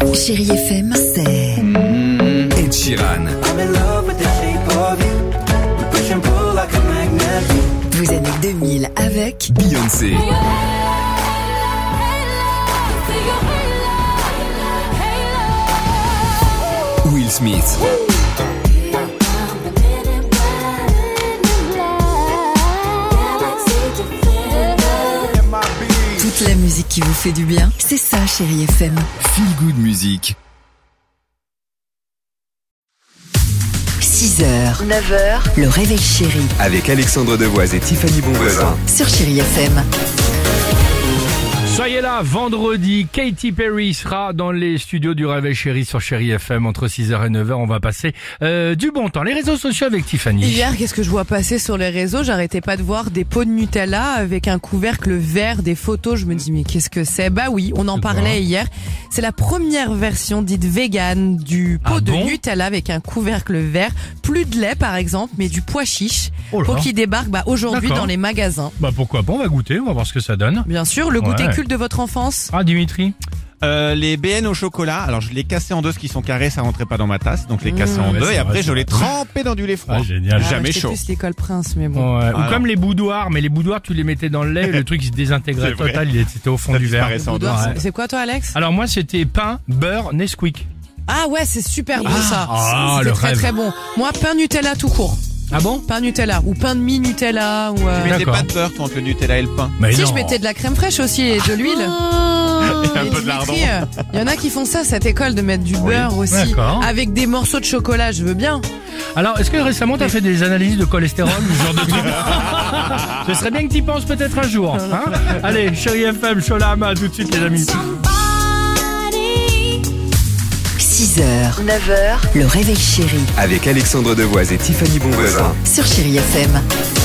Chérie FM, c'est Ed Sheeran. vos années 2000 avec Beyoncé. Will Smith. toute la musique qui vous fait du bien. C'est ça, Chérie FM. Feel Good Music. 6h, 9h, le réveil chéri Avec Alexandre Devoise et Tiffany Bonvoisin. sur Chérie FM. Soyez là, vendredi, Katy Perry sera dans les studios du Réveil Chéri sur Chéri FM entre 6h et 9h. On va passer du bon temps. Les réseaux sociaux avec Tiffany. Hier, qu'est-ce que je vois passer sur les réseaux? J'arrêtais pas de voir des pots de Nutella avec un couvercle vert, des photos. Je me dis, mais qu'est-ce que c'est? Bah oui, on en parlait hier. C'est la première version dite vegan du pot de Nutella avec un couvercle vert. Plus de lait, par exemple, mais du pois chiche. Oh là. Pot qui débarque aujourd'hui D'accord. dans les magasins. Bah pourquoi pas, on va goûter, on va voir ce que ça donne. Bien sûr, le goûter Ouais. culte de votre enfance. Ah, Dimitri. Les BN au chocolat, alors je l'ai cassé en deux, ce qui sont carrés, ça rentrait pas dans ma tasse, donc je l'ai cassé en Ouais, deux c'est et vrai, après c'est je l'ai vrai. trempé dans du lait froid. Ah, génial. Jamais C'était chaud. plus l'école Prince, mais bon. Ouais. Ou Alors. comme les boudoirs, mais les boudoirs tu les mettais dans le lait, le truc il se désintégrait C'est vrai. total, c'était au fond Ça du verre. disparaissait en deux. Boudoir, Ouais. c'est quoi toi, Alex? Alors moi c'était pain, beurre, Nesquik. Ah ouais, c'est super bon ça. Ah, C'est le très rêve. très bon. Moi, pain Nutella tout court. Ah bon? Pain Nutella ou pain de mie Nutella ou Tu mettais D'accord. pas de beurre toi, entre le Nutella et le pain. Mais si non. je mettais de la crème fraîche aussi et de l'huile. Et un Et peu de lardon. Dimitri, il y en a qui font ça à cette école de mettre du beurre aussi D'accord. avec des morceaux de chocolat, je veux bien. Alors, est-ce que récemment t'as fait des analyses de cholestérol ou ce genre de truc? Ce serait bien que t'y penses peut-être un jour. Hein. Allez, Chéri FM, Sholama, tout de suite les amis. 6h, 9h, le réveil chéri Avec Alexandre Devoise et Tiffany Bonvoisin. sur Chérie FM.